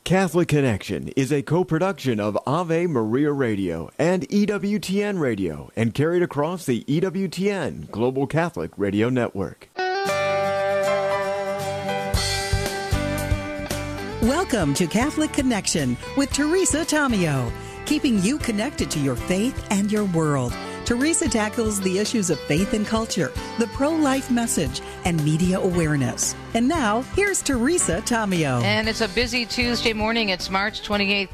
Catholic Connection is a co-production of Ave Maria Radio and EWTN Radio and carried across the EWTN Global Catholic Radio Network. Welcome to Catholic Connection with Teresa Tomeo, keeping you connected to your faith and your world. Teresa tackles the issues of faith and culture, the pro-life message, and media awareness. And now, here's Teresa Tomeo. And it's a busy Tuesday morning. It's March 28,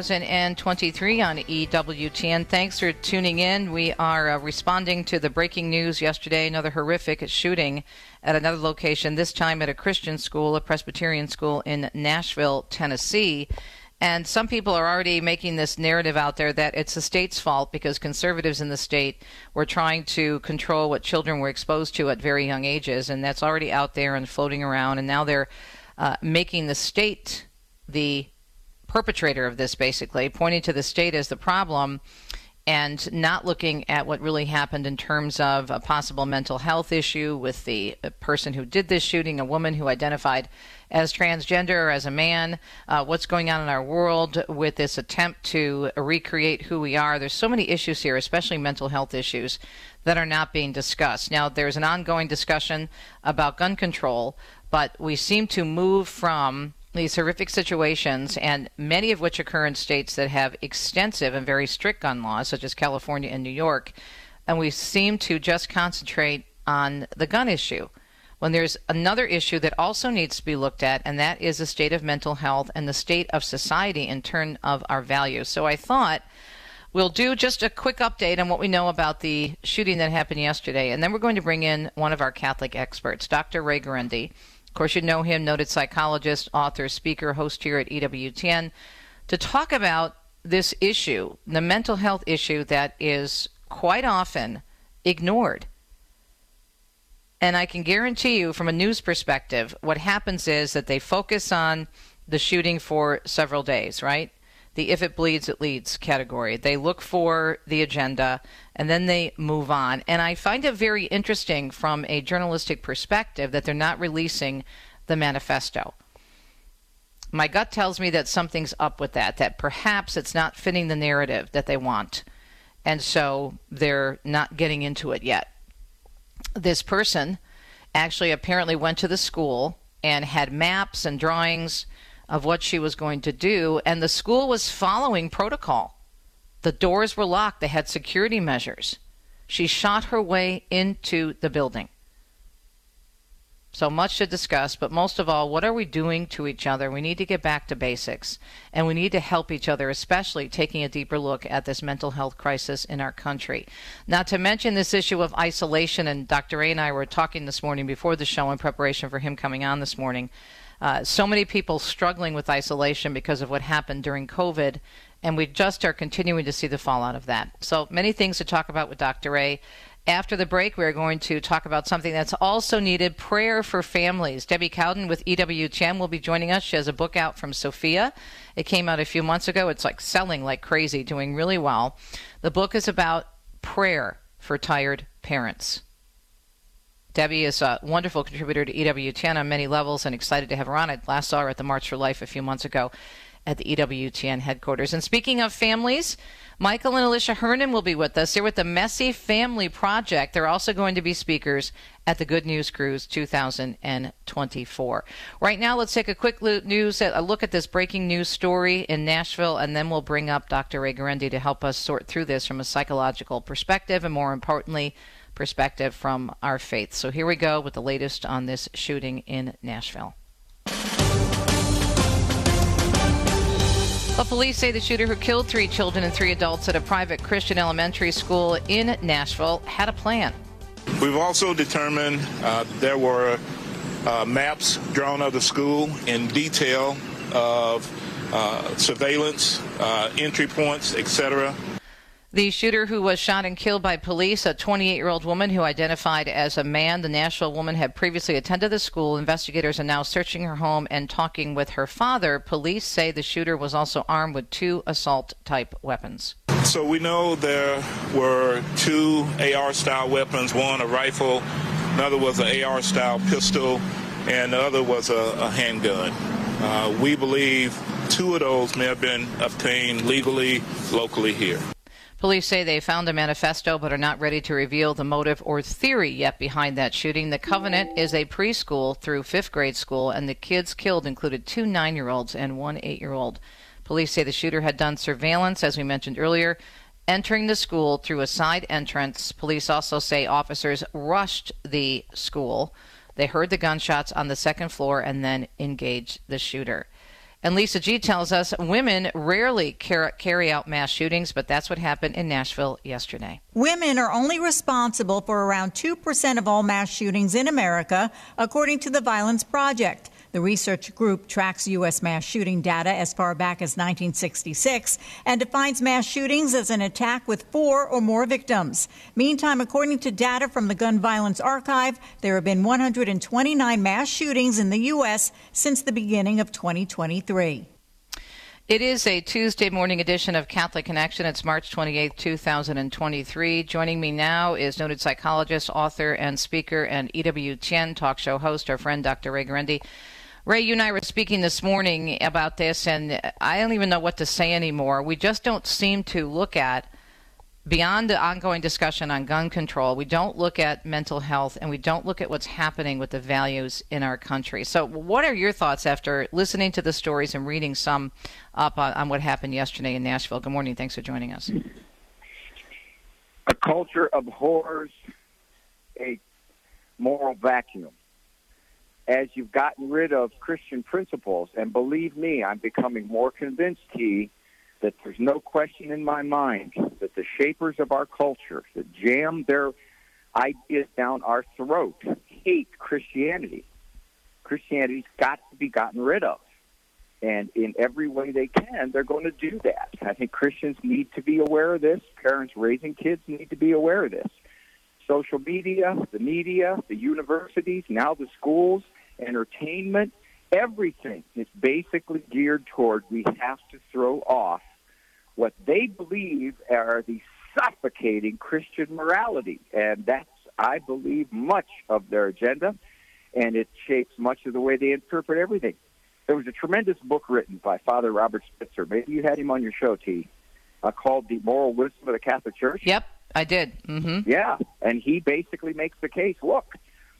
2023 on EWTN. Thanks for tuning in. We are responding to the breaking news yesterday, another horrific shooting at another location, this time at a Christian school, a Presbyterian school in Nashville, Tennessee. And some people are already making this narrative out there that it's the state's fault because conservatives in the state were trying to control what children were exposed to at very young ages. And that's already out there and floating around. And now they're making the state the perpetrator of this, basically, pointing to the state as the problem and not looking at what really happened in terms of a possible mental health issue with the person who did this shooting, a woman who identified as transgender or as a man, what's going on in our world with this attempt to recreate who we are. There's so many issues here, especially mental health issues, that are not being discussed. Now, there's an ongoing discussion about gun control, but we seem to move from these horrific situations, and many of which occur in states that have extensive and very strict gun laws, such as California and New York, and we seem to just concentrate on the gun issue, when there's another issue that also needs to be looked at, and that is the state of mental health and the state of society in turn of our values. So I thought we'll do just a quick update on what we know about the shooting that happened yesterday, and then we're going to bring in one of our Catholic experts, Dr. Ray Guarendi. Of course, you know him, noted psychologist, author, speaker, host here at EWTN, to talk about this issue, the mental health issue that is quite often ignored. And I can guarantee you from a news perspective, what happens is that they focus on the shooting for several days, right? The if it bleeds, it leads category. They look for the agenda, and then they move on. And I find it very interesting from a journalistic perspective that they're not releasing the manifesto. My gut tells me that something's up with that perhaps it's not fitting the narrative that they want. And so they're not getting into it yet. This person actually apparently went to the school and had maps and drawings of what she was going to do, and the school was following protocol. The doors were locked. They had security measures. She shot her way into the building. So much to discuss, but most of all, what are we doing to each other? We need to get back to basics, and we need to help each other, especially taking a deeper look at this mental health crisis in our country. Not to mention this issue of isolation, and Dr. Ray and I were talking this morning before the show in preparation for him coming on this morning. So many people struggling with isolation because of what happened during COVID, and we just are continuing to see the fallout of that. So many things to talk about with Dr. Ray. After the break, we're going to talk about something that's also needed, prayer for families. Debbie Cowden with EWTN will be joining us. She has a book out from Sophia. It came out a few months ago. It's like selling like crazy, doing really well. The book is about prayer for tired parents. Debbie is a wonderful contributor to EWTN on many levels, and excited to have her on. I last saw her at the March for Life a few months ago at the EWTN headquarters. And speaking of families, Michael and Alicia Hernan will be with us. They're with the Messy Family Project. They're also going to be speakers at the Good News Cruise 2024. Right now, let's take a quick look at this breaking news story in Nashville, and then we'll bring up Dr. Ray Guarendi to help us sort through this from a psychological perspective, and more importantly, perspective from our faith. So here we go with the latest on this shooting in Nashville. Well, police say the shooter who killed 3 children and 3 adults at a private Christian elementary school in Nashville had a plan. We've also determined there were maps drawn of the school in detail of surveillance, entry points, etc. The shooter who was shot and killed by police, a 28-year-old woman who identified as a man. The Nashville woman had previously attended the school. Investigators are now searching her home and talking with her father. Police say the shooter was also armed with 2 assault-type weapons. So we know there were 2 AR-style weapons, one a rifle, another was an AR-style pistol, and the other was a handgun. We believe 2 of those may have been obtained legally, locally here. Police say they found a manifesto but are not ready to reveal the motive or theory yet behind that shooting. The Covenant is a preschool through 5th grade school, and the kids killed included 2 9-year-olds and 1 8-year-old. Police say the shooter had done surveillance, as we mentioned earlier, entering the school through a side entrance. Police also say officers rushed the school. They heard the gunshots on the 2nd floor and then engaged the shooter. And Lisa G tells us women rarely carry out mass shootings, but that's what happened in Nashville yesterday. Women are only responsible for around 2% of all mass shootings in America, according to the Violence Project. The research group tracks U.S. mass shooting data as far back as 1966 and defines mass shootings as an attack with 4 or more victims. Meantime, according to data from the Gun Violence Archive, there have been 129 mass shootings in the U.S. since the beginning of 2023. It is a Tuesday morning edition of Catholic Connection. It's March 28, 2023. Joining me now is noted psychologist, author, and speaker, and EWTN talk show host, our friend Dr. Ray Guarendi. Ray, you and I were speaking this morning about this, and I don't even know what to say anymore. We just don't seem to look at, beyond the ongoing discussion on gun control, we don't look at mental health, and we don't look at what's happening with the values in our country. So what are your thoughts after listening to the stories and reading some up on what happened yesterday in Nashville? Good morning. Thanks for joining us. A culture abhors a moral vacuum. As you've gotten rid of Christian principles, and believe me, I'm becoming more convinced, T, that there's no question in my mind that the shapers of our culture that jam their ideas down our throat hate Christianity. Christianity's got to be gotten rid of. And in every way they can, they're going to do that. I think Christians need to be aware of this. Parents raising kids need to be aware of this. Social media, the universities, now the schools, entertainment, everything is basically geared toward we have to throw off what they believe are the suffocating Christian morality. And that's, I believe, much of their agenda, and it shapes much of the way they interpret everything. There was a tremendous book written by Father Robert Spitzer. Maybe you had him on your show, T, called The Moral Wisdom of the Catholic Church. Yep, I did. Mm-hmm. Yeah, and he basically makes the case, look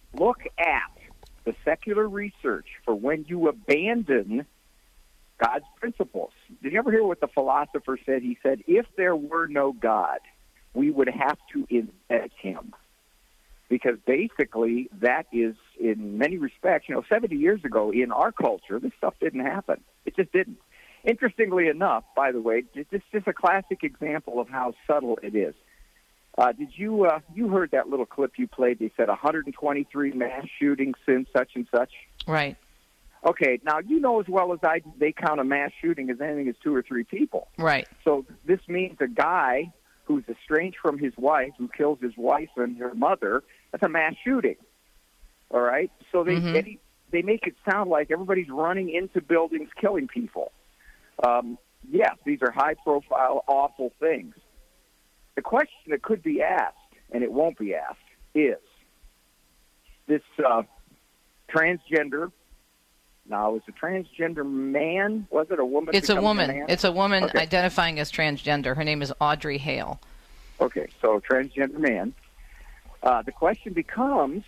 at the secular research for when you abandon God's principles. Did you ever hear what the philosopher said? He said, if there were no God, we would have to invent him. Because basically that is, in many respects, 70 years ago in our culture, this stuff didn't happen. It just didn't. Interestingly enough, by the way, this is just a classic example of how subtle it is. Did you heard that little clip you played? They said 123 mass shootings since such and such. Right. Okay, now you know as well as I do, they count a mass shooting as anything as 2 or 3 people. Right. So this means a guy who's estranged from his wife, who kills his wife and her mother, that's a mass shooting. All right? So they make it sound like everybody's running into buildings killing people. Yes, these are high-profile, awful things. The question that could be asked, and it won't be asked, is this transgender. Now, is a transgender man? Was it a woman? It's a woman. It's a woman okay. Identifying as transgender. Her name is Audrey Hale. Okay, so transgender man. The question becomes,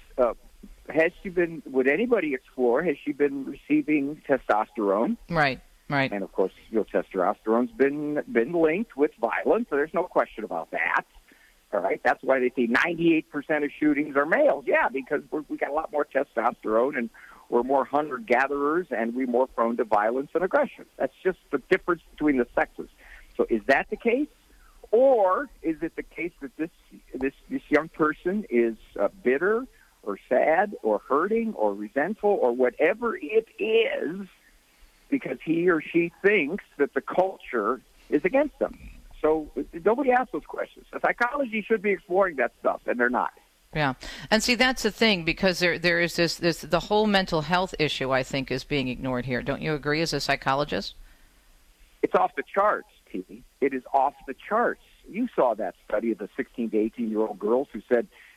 would anybody explore, has she been receiving testosterone? Right. And, of course, testosterone's been linked with violence, so there's no question about that. All right, that's why they say 98% of shootings are males. Yeah, because we got a lot more testosterone, and we're more hunter-gatherers, and we're more prone to violence and aggression. That's just the difference between the sexes. So is that the case? Or is it the case that this young person is bitter or sad or hurting or resentful or whatever it is because he or she thinks that the culture is against them? So nobody asks those questions. Psychology should be exploring that stuff, and they're not. Yeah. And see, that's the thing, because there is this the whole mental health issue, I think, is being ignored here. Don't you agree as a psychologist? It's off the charts, T. It is off the charts. You saw that study of the 16 to 18-year-old girls who said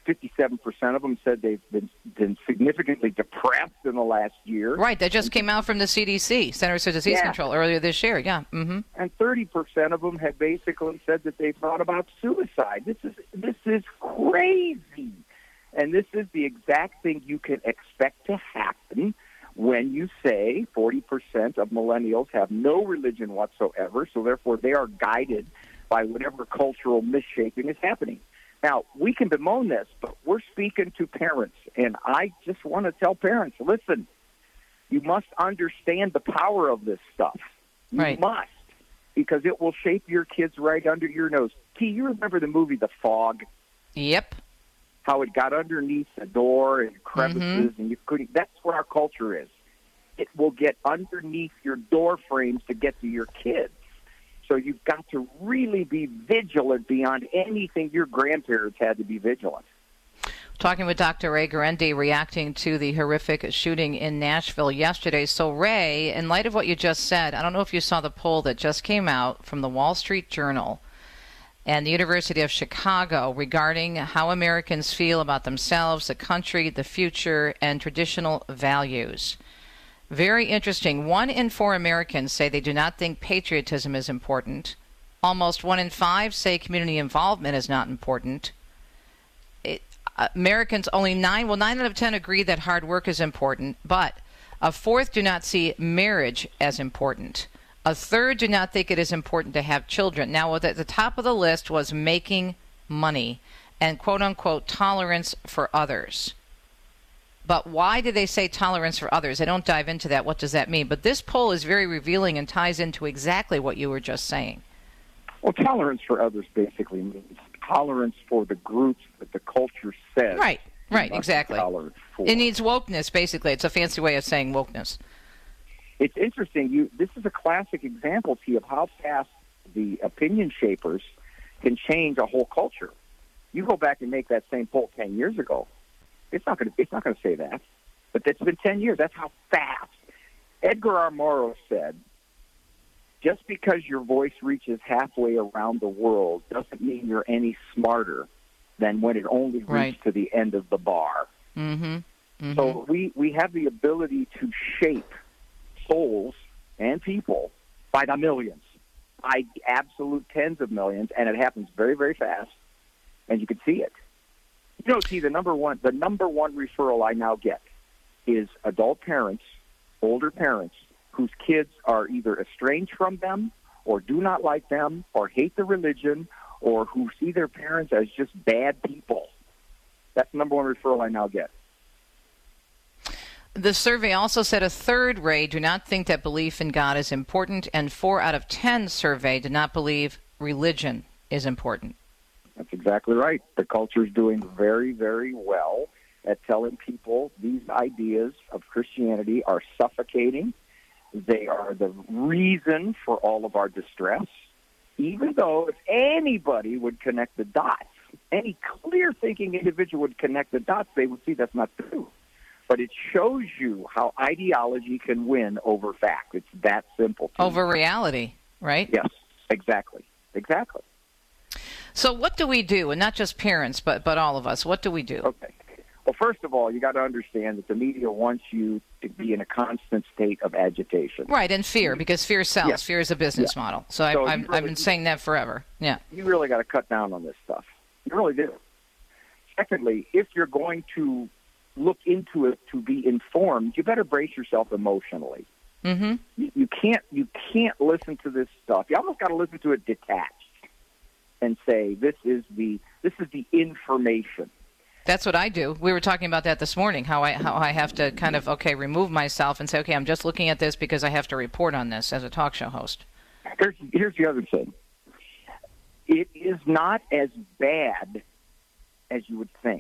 57% of them said they've been significantly depressed in the last year. Right. That just came out from the CDC, Centers for Disease Control, earlier this year. Yeah. Mm-hmm. And 30% of them had basically said that they thought about suicide. This is crazy. And this is the exact thing you can expect to happen when you say 40% of millennials have no religion whatsoever, so therefore they are guided by whatever cultural misshaping is happening. Now, we can bemoan this, but we're speaking to parents, and I just want to tell parents, listen, you must understand the power of this stuff. You must, because it will shape your kids right under your nose. Key, you remember the movie The Fog? Yep. How it got underneath the door and crevices, and you couldn't. That's what our culture is. It will get underneath your door frames to get to your kids. So you've got to really be vigilant beyond anything your grandparents had to be vigilant. Talking with Dr. Ray Guarendi, reacting to the horrific shooting in Nashville yesterday. So, Ray, in light of what you just said, I don't know if you saw the poll that just came out from the Wall Street Journal and the University of Chicago regarding how Americans feel about themselves, the country, the future, and traditional values. Very interesting. 1 in 4 Americans say they do not think patriotism is important. Almost 1 in 5 say community involvement is not important. Americans, only 9 out of 10 agree that hard work is important, but a fourth do not see marriage as important. A third do not think it is important to have children. Now, at the top of the list was making money and quote-unquote tolerance for others. But why do they say tolerance for others? They don't dive into that. What does that mean? But this poll is very revealing and ties into exactly what you were just saying. Well, tolerance for others basically means tolerance for the groups that the culture says. Right, exactly. It needs wokeness, basically. It's a fancy way of saying wokeness. It's interesting. This is a classic example, T, of how fast the opinion shapers can change a whole culture. You go back and make that same poll 10 years ago. It's not going to say that. But it's been 10 years. That's how fast. Edgar R. Morrow said, just because your voice reaches halfway around the world doesn't mean you're any smarter than when it only reached to the end of the bar. Mm-hmm. Mm-hmm. So we have the ability to shape souls and people by the millions, by absolute tens of millions, and it happens very, very fast, and you can see it. You know, see, the number one referral I now get is adult parents, older parents, whose kids are either estranged from them or do not like them or hate the religion or who see their parents as just bad people. That's the number one referral I now get. The survey also said a third, Ray, do not think that belief in God is important, and 4 out of 10 surveyed did not believe religion is important. That's exactly right. The culture is doing very, very well at telling people these ideas of Christianity are suffocating. They are the reason for all of our distress, even though if anybody would connect the dots, any clear-thinking individual would connect the dots, they would see that's not true. But it shows you how ideology can win over fact. It's that simple. Over reality, right? Yes, exactly. Exactly. So what do we do? And not just parents, but all of us. What do we do? Okay. Well, first of all, you got to understand that the media wants you to be in a constant state of agitation. Right, and fear, because fear sells. Yes. Fear is a business model. So I've been saying that forever. Yeah. You really got to cut down on this stuff. You really do. Secondly, if you're going to look into it to be informed, you better brace yourself emotionally. Mm-hmm. You can't listen to this stuff. You almost got to listen to it detached and say, this is the information. That's what I do. We were talking about that this morning, how I have to kind of, remove myself and say, okay, I'm just looking at this because I have to report on this as a talk show host. Here's the other thing. It is not as bad as you would think.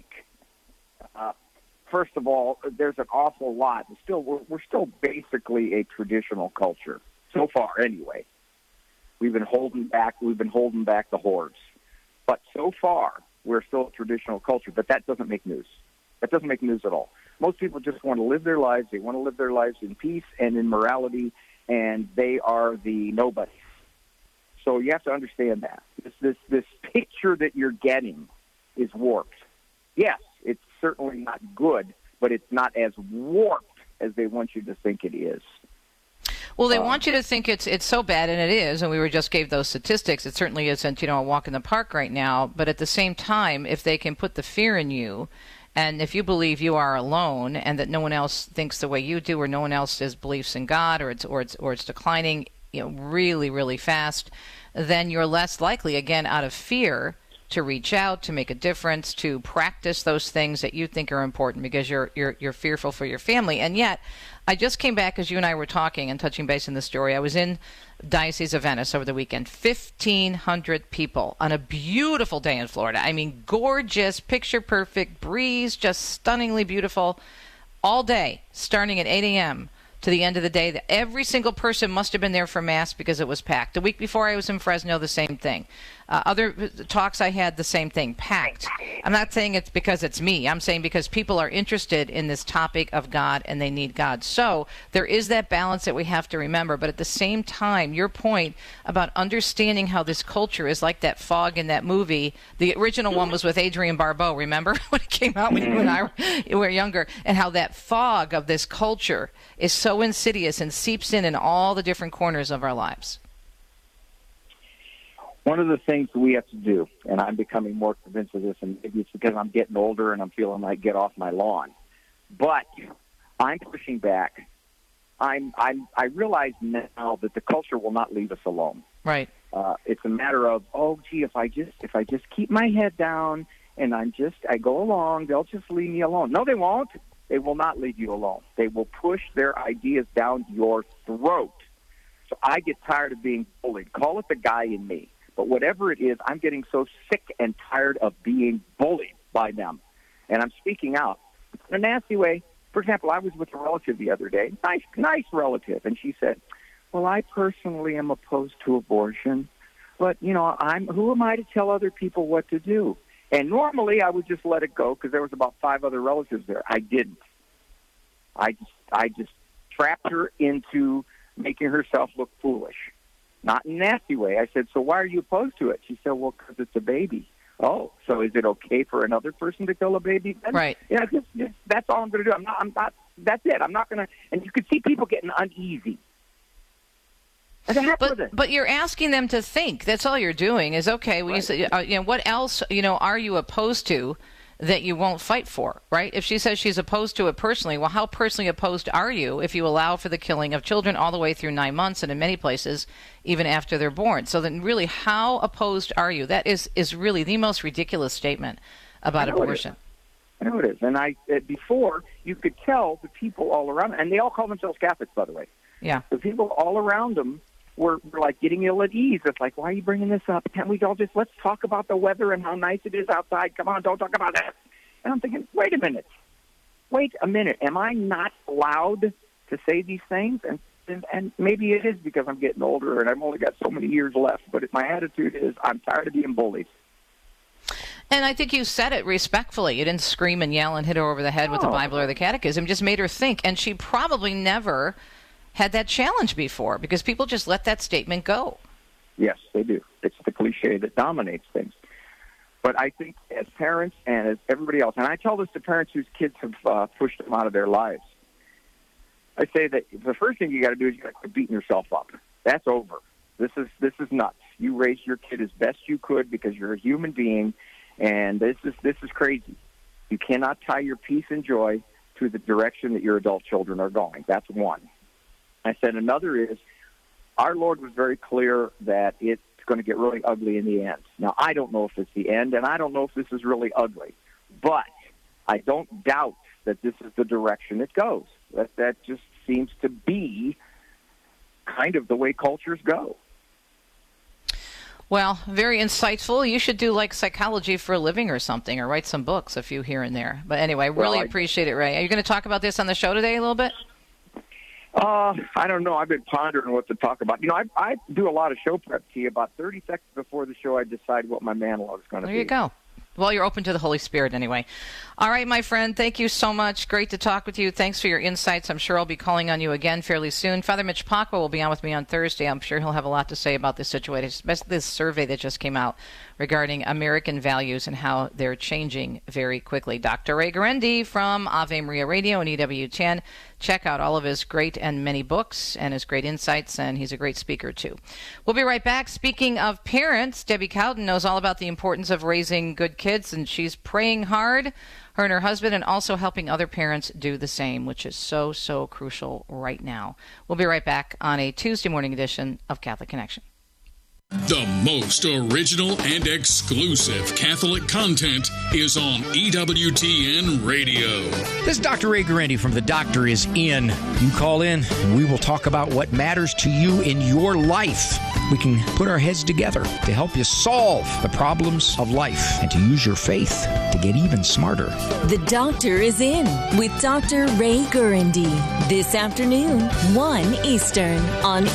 First of all, there's an awful lot. We're still basically a traditional culture, so far anyway. We've been holding back the hordes. But so far, we're still a traditional culture, but that doesn't make news. That doesn't make news at all. Most people just want to live their lives. They want to live their lives in peace and in morality, and they are the nobodies. So you have to understand that. This picture that you're getting is warped. Yes, it's certainly not good, but it's not as warped as they want you to think it is. Well, they want you to think it's so bad, and it is, and we were just gave those statistics. It certainly isn't, a walk in the park right now, but at the same time, if they can put the fear in you, and if you believe you are alone and that no one else thinks the way you do, or no one else has beliefs in God, or it's declining, really, really fast, then you're less likely, again, out of fear, to reach out, to make a difference, to practice those things that you think are important because you're fearful for your family. And yet, I just came back as you and I were talking and touching base in the story. I was in Diocese of Venice over the weekend. 1,500 people on a beautiful day in Florida. I mean, gorgeous, picture-perfect breeze, just stunningly beautiful all day, starting at 8 a.m. to the end of the day. Every single person must have been there for Mass because it was packed. The week before I was in Fresno, the same thing. Other talks I had, the same thing, packed. I'm not saying it's because it's me. I'm saying because people are interested in this topic of God and they need God. So there is that balance that we have to remember. But at the same time, your point about understanding how this culture is like that fog in that movie. The original one was with Adrienne Barbeau, remember? When it came out when you and I were younger. And how that fog of this culture is so insidious and seeps in all the different corners of our lives. One of the things we have to do, and I'm becoming more convinced of this, and maybe it's because I'm getting older and I'm feeling like get off my lawn, but I'm pushing back. I realize now that the culture will not leave us alone. Right. It's a matter of, if I just keep my head down and I go along, they'll just leave me alone. No, they won't. They will not leave you alone. They will push their ideas down your throat. So I get tired of being bullied. Call it the guy in me. But whatever it is, I'm getting so sick and tired of being bullied by them. And I'm speaking out in a nasty way. For example, I was with a relative the other day, nice relative, and she said, well, I personally am opposed to abortion, but, who am I to tell other people what to do? And normally I would just let it go because there was about 5 other relatives there. I didn't. I just trapped her into making herself look foolish. Not in a nasty way. I said, so why are you opposed to it? She said, well, because it's a baby. Oh, so is it okay for another person to kill a baby? Then? Right. Yeah, just that's all I'm going to do. I'm not, that's it. I'm not going to, and you could see people getting uneasy. But you're asking them to think. That's all you're doing is, okay, well, right. You say, what else, are you opposed to that you won't fight for, right? If she says she's opposed to it personally, well, how personally opposed are you if you allow for the killing of children all the way through 9 months and in many places even after they're born? So then really, how opposed are you? That is really the most ridiculous statement about abortion. I know it is. And before, you could tell the people all around, and they all call themselves Catholics, by the way. Yeah. The people all around them were like getting ill at ease. It's like, why are you bringing this up? Can't we all let's talk about the weather and how nice it is outside. Come on, don't talk about that. And I'm thinking, wait a minute. Am I not allowed to say these things? And maybe it is because I'm getting older and I've only got so many years left. But my attitude is I'm tired of being bullied. And I think you said it respectfully. You didn't scream and yell and hit her over the head with the Bible or the catechism. Just made her think. And she probably never had that challenge before because people just let that statement go. Yes, they do. It's the cliche that dominates things. But I think as parents and as everybody else, and I tell this to parents whose kids have pushed them out of their lives, I say that the first thing you got to do is you got to quit beating yourself up. That's over. This is nuts. You raised your kid as best you could because you're a human being, and this is crazy. You cannot tie your peace and joy to the direction that your adult children are going. That's one. I said another is our Lord was very clear that it's going to get really ugly in the end. Now, I don't know if it's the end, and I don't know if this is really ugly, but I don't doubt that this is the direction it goes. That just seems to be kind of the way cultures go. Well, very insightful. You should do like psychology for a living or something, or write some books, a few here and there. But anyway, really appreciate it, Ray. Are you going to talk about this on the show today a little bit? I don't know. I've been pondering what to talk about. I do a lot of show prep, T. About 30 seconds before the show, I decide what my monologue is going to be. There you go. Well, you're open to the Holy Spirit anyway. All right, my friend, thank you so much. Great to talk with you. Thanks for your insights. I'm sure I'll be calling on you again fairly soon. Father Mitch Pacwa will be on with me on Thursday. I'm sure he'll have a lot to say about this situation, especially this survey that just came out regarding American values and how they're changing very quickly. Dr. Ray Guarendi from Ave Maria Radio and EWTN. Check out all of his great and many books and his great insights, and he's a great speaker, too. We'll be right back. Speaking of parents, Debbie Cowden knows all about the importance of raising good kids, and she's praying hard, her and her husband, and also helping other parents do the same, which is so, so crucial right now. We'll be right back on a Tuesday morning edition of Catholic Connection. The most original and exclusive Catholic content is on EWTN Radio. This is Dr. Ray Guarendi from The Doctor Is In. You call in, and we will talk about what matters to you in your life. We can put our heads together to help you solve the problems of life and to use your faith to get even smarter. The Doctor Is In with Dr. Ray Guarendi. This afternoon, 1 Eastern on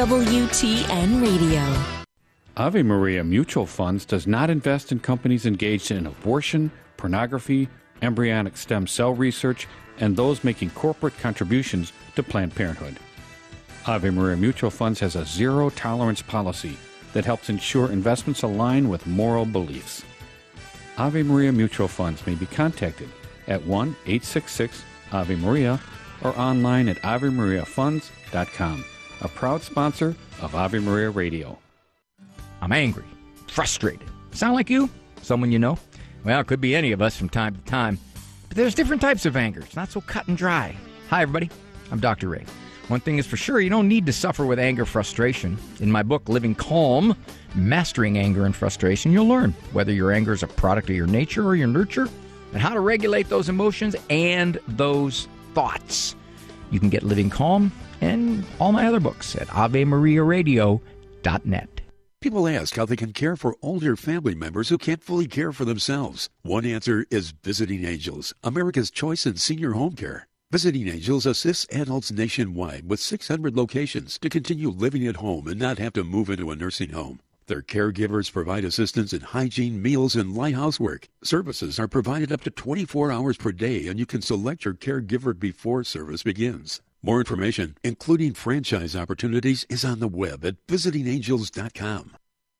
EWTN Radio. Ave Maria Mutual Funds does not invest in companies engaged in abortion, pornography, embryonic stem cell research, and those making corporate contributions to Planned Parenthood. Ave Maria Mutual Funds has a zero-tolerance policy that helps ensure investments align with moral beliefs. Ave Maria Mutual Funds may be contacted at 1-866-AVE-MARIA or online at AveMariaFunds.com, a proud sponsor of Ave Maria Radio. I'm angry, frustrated. Sound like you? Someone you know? Well, it could be any of us from time to time. But there's different types of anger. It's not so cut and dry. Hi, everybody. I'm Dr. Ray. One thing is for sure, you don't need to suffer with anger frustration. In my book, Living Calm, Mastering Anger and Frustration, you'll learn whether your anger is a product of your nature or your nurture and how to regulate those emotions and those thoughts. You can get Living Calm and all my other books at AveMariaRadio.net. People ask how they can care for older family members who can't fully care for themselves. One answer is Visiting Angels, America's choice in senior home care. Visiting Angels assists adults nationwide with 600 locations to continue living at home and not have to move into a nursing home. Their caregivers provide assistance in hygiene, meals, and light housework. Services are provided up to 24 hours per day, and you can select your caregiver before service begins. More information, including franchise opportunities, is on the web at visitingangels.com.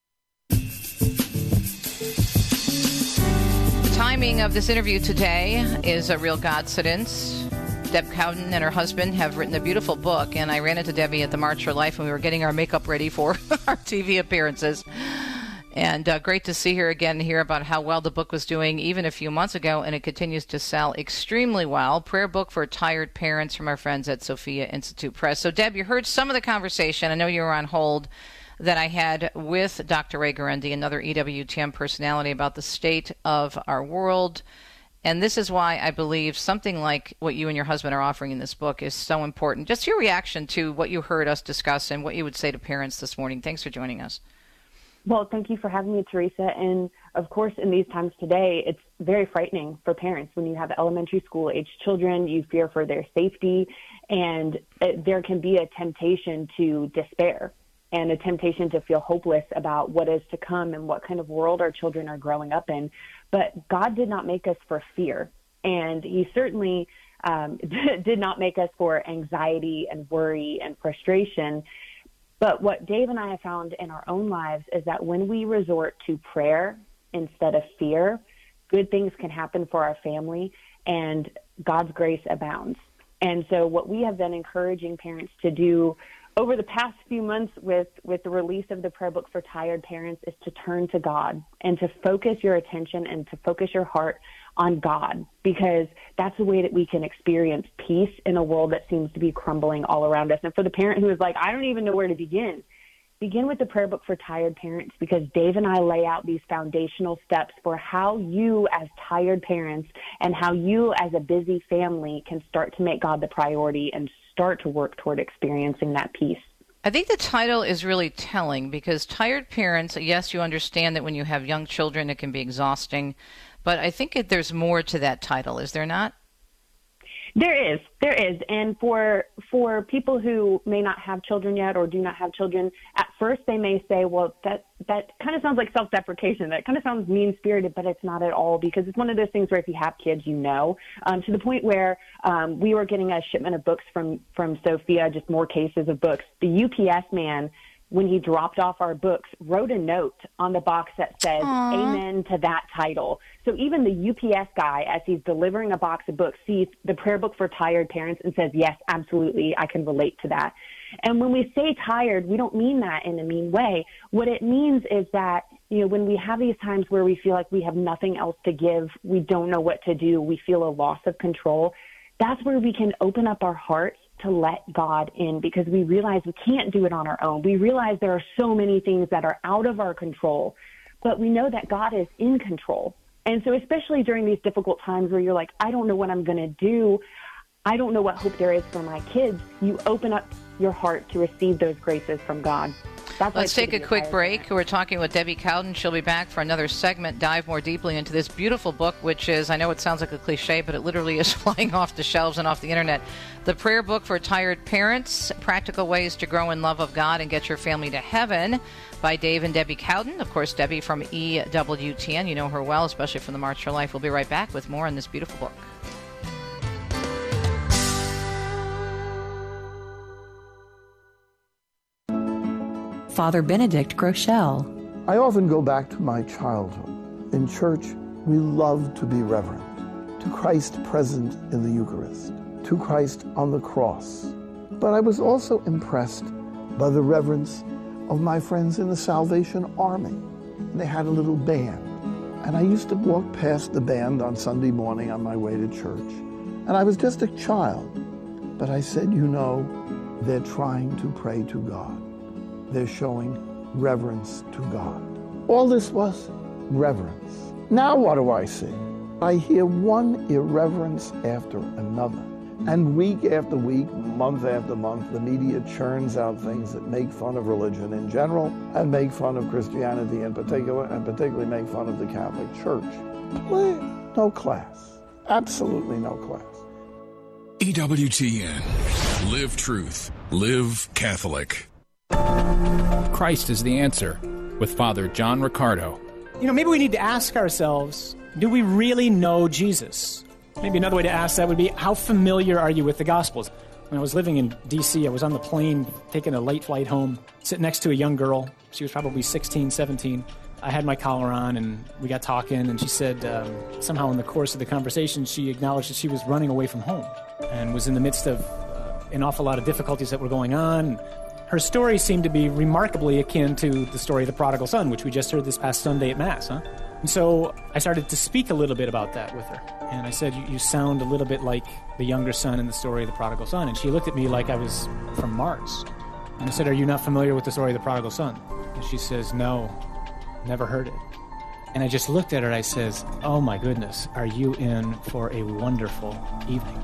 The timing of this interview today is a real coincidence. Deb Cowden and her husband have written a beautiful book, and I ran into Debbie at the March for Life when we were getting our makeup ready for our TV appearances. And great to see her again and hear about how well the book was doing even a few months ago, and it continues to sell extremely well. Prayer book for tired parents from our friends at Sophia Institute Press. So, Deb, you heard some of the conversation. I know you were on hold that I had with Dr. Ray Guarendi, another EWTN personality, about the state of our world. And this is why I believe something like what you and your husband are offering in this book is so important. Just your reaction to what you heard us discuss and what you would say to parents this morning. Thanks for joining us. Well, thank you for having me, Teresa. And of course, in these times today, it's very frightening for parents. When you have elementary school age children, you fear for their safety, and there can be a temptation to despair and a temptation to feel hopeless about what is to come and what kind of world our children are growing up in. But God did not make us for fear, and He certainly did not make us for anxiety and worry and frustration. But what Dave and I have found in our own lives is that when we resort to prayer instead of fear, good things can happen for our family and God's grace abounds. And so what we have been encouraging parents to do over the past few months with the release of the prayer book for tired parents is to turn to God and to focus your attention and to focus your heart on God, because that's the way that we can experience peace in a world that seems to be crumbling all around us. And for the parent who is like, I don't even know where to begin with the prayer book for tired parents, because Dave and I lay out these foundational steps for how you as tired parents and how you as a busy family can start to make God the priority and start to work toward experiencing that peace. I think the title is really telling, because tired parents, yes, you understand that when you have young children it can be exhausting, but I think there's more to that title, is there not? There is. And for people who may not have children yet or do not have children, at first they may say, well, that kind of sounds like self-deprecation. That kind of sounds mean-spirited, but it's not at all, because it's one of those things where if you have kids, to the point where we were getting a shipment of books from Sophia, just more cases of books. The UPS man, when he dropped off our books, wrote a note on the box that says, Aww. Amen to that title. So even the UPS guy, as he's delivering a box of books, sees the prayer book for tired parents and says, yes, absolutely, I can relate to that. And when we say tired, we don't mean that in a mean way. What it means is that, when we have these times where we feel like we have nothing else to give, we don't know what to do, we feel a loss of control, that's where we can open up our hearts to let God in, because we realize we can't do it on our own. We realize there are so many things that are out of our control, but we know that God is in control. And so especially during these difficult times where you're like, I don't know what I'm going to do, I don't know what hope there is for my kids, you open up your heart to receive those graces from God. Let's take a quick break. We're talking with Debbie Cowden. She'll be back for another segment, dive more deeply into this beautiful book, which is, I know it sounds like a cliche, but it literally is flying off the shelves and off the internet. The Prayer Book for Tired Parents, Practical Ways to Grow in Love of God and Get Your Family to Heaven, by Dave and Debbie Cowden. Of course, Debbie from EWTN. You know her well, especially from the March for Life. We'll be right back with more on this beautiful book. Father Benedict Groeschel. I often go back to my childhood. In church, we love to be reverent to Christ present in the Eucharist, to Christ on the cross. But I was also impressed by the reverence of my friends in the Salvation Army. They had a little band, and I used to walk past the band on Sunday morning on my way to church. And I was just a child, but I said, they're trying to pray to God. They're showing reverence to God. All this was reverence. Now what do I see? I hear one irreverence after another. And week after week, month after month, the media churns out things that make fun of religion in general and make fun of Christianity in particular, and particularly make fun of the Catholic Church. No class. Absolutely no class. EWTN. Live truth. Live Catholic. Christ is the answer, with Father John Riccardo. Maybe we need to ask ourselves, do we really know Jesus? Maybe another way to ask that would be, how familiar are you with the Gospels? When I was living in D.C., I was on the plane taking a late flight home, sitting next to a young girl. She was probably 16, 17. I had my collar on, and we got talking, and she said somehow in the course of the conversation, she acknowledged that she was running away from home and was in the midst of an awful lot of difficulties that were going on. Her story seemed to be remarkably akin to the story of the prodigal son, which we just heard this past Sunday at Mass, And so I started to speak a little bit about that with her. And I said, you sound a little bit like the younger son in the story of the prodigal son. And she looked at me like I was from Mars. And I said, are you not familiar with the story of the prodigal son? And she says, no, never heard it. And I just looked at her and I says, oh my goodness, are you in for a wonderful evening?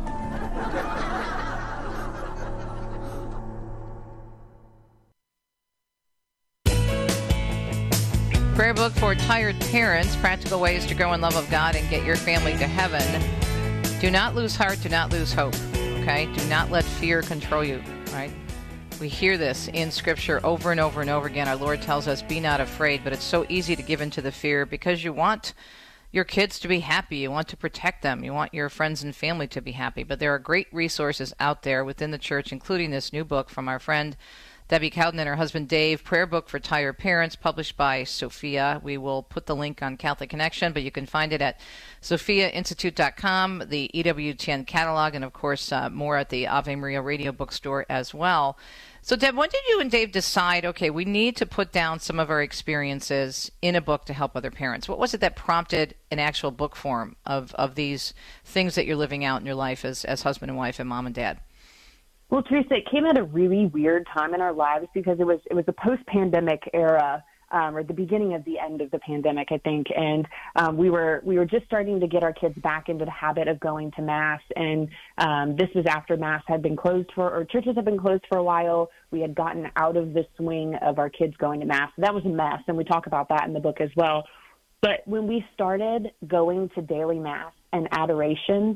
Prayer Book for Tired Parents, Practical Ways to Grow in Love of God and Get Your Family to Heaven. Do not lose heart, do not lose hope, okay? Do not let fear control you, right? We hear this in Scripture over and over and over again. Our Lord tells us, be not afraid, but it's so easy to give into the fear because you want your kids to be happy. You want to protect them. You want your friends and family to be happy. But there are great resources out there within the church, including this new book from our friend Debbie Cowden and her husband Dave, Prayer Book for Tired Parents, published by Sophia. We will put the link on Catholic Connection, but you can find it at sophiainstitute.com, the EWTN catalog, and of course more at the Ave Maria Radio Bookstore as well. So Deb, when did you and Dave decide, okay, we need to put down some of our experiences in a book to help other parents? What was it that prompted an actual book form of these things that you're living out in your life as husband and wife and mom and dad? Well, Teresa, it came at a really weird time in our lives because it was a post-pandemic era, or the beginning of the end of the pandemic, I think. And we were just starting to get our kids back into the habit of going to Mass. And this was after Mass had been closed or churches had been closed for a while. We had gotten out of the swing of our kids going to Mass. That was a mess, and we talk about that in the book as well. But when we started going to daily Mass and adoration,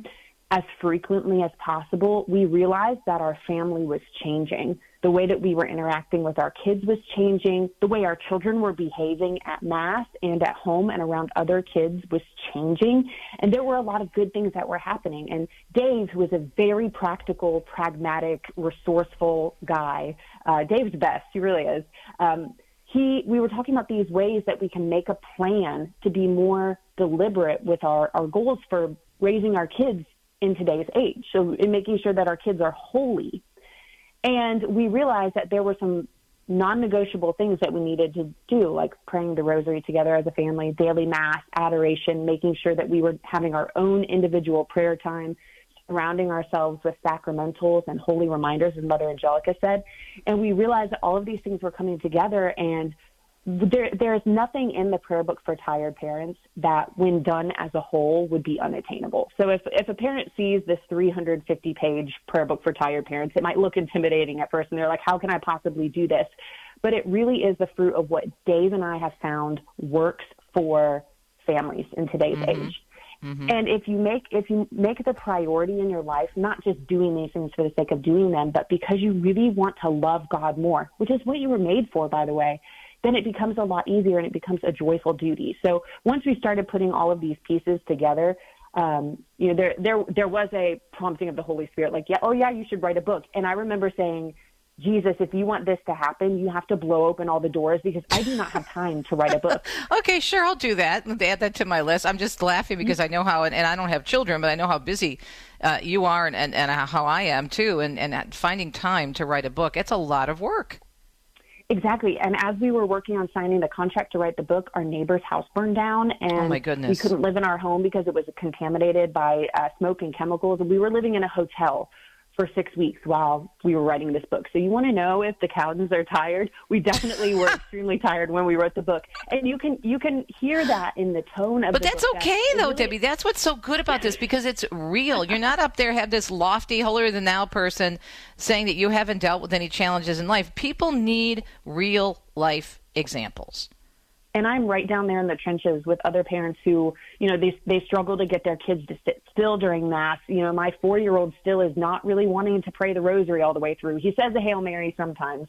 as frequently as possible, we realized that our family was changing. The way that we were interacting with our kids was changing. The way our children were behaving at Mass and at home and around other kids was changing. And there were a lot of good things that were happening. And Dave, who is a very practical, pragmatic, resourceful guy, Dave's the best, he really is. We were talking about these ways that we can make a plan to be more deliberate with our goals for raising our kids in today's age. So in making sure that our kids are holy. And we realized that there were some non-negotiable things that we needed to do, like praying the rosary together as a family, daily Mass, adoration, making sure that we were having our own individual prayer time, surrounding ourselves with sacramentals and holy reminders, as Mother Angelica said. And we realized that all of these things were coming together, and there's nothing in the prayer book for tired parents that, when done as a whole, would be unattainable. So if a parent sees this 350-page prayer book for tired parents, it might look intimidating at first, and they're like, how can I possibly do this? But it really is the fruit of what Dave and I have found works for families in today's age. Mm-hmm. And if you make the priority in your life, not just doing these things for the sake of doing them, but because you really want to love God more, which is what you were made for, by the way, then it becomes a lot easier and it becomes a joyful duty. So once we started putting all of these pieces together, there was a prompting of the Holy Spirit, like, you should write a book. And I remember saying, Jesus, if you want this to happen, you have to blow open all the doors, because I do not have time to write a book. Okay, sure, I'll do that. Add that to my list. I'm just laughing because I know how, and I don't have children, but I know how busy you are and how I am too. And finding time to write a book, it's a lot of work. Exactly. And as we were working on signing the contract to write the book, our neighbor's house burned down, and oh my goodness, we couldn't live in our home because it was contaminated by smoke and chemicals. And we were living in a hotel for 6 weeks while we were writing this book. So you want to know if the Cowdens are tired? We definitely were extremely tired when we wrote the book. And you can hear that in the tone of But the that's book. okay, though, Debbie. That's what's so good about this, because it's real. You're not up there, have this lofty, holier-than-thou person saying that you haven't dealt with any challenges in life. People need real-life examples. And I'm right down there in the trenches with other parents who, they struggle to get their kids to sit still during Mass. My 4-year-old still is not really wanting to pray the rosary all the way through. He says a Hail Mary sometimes.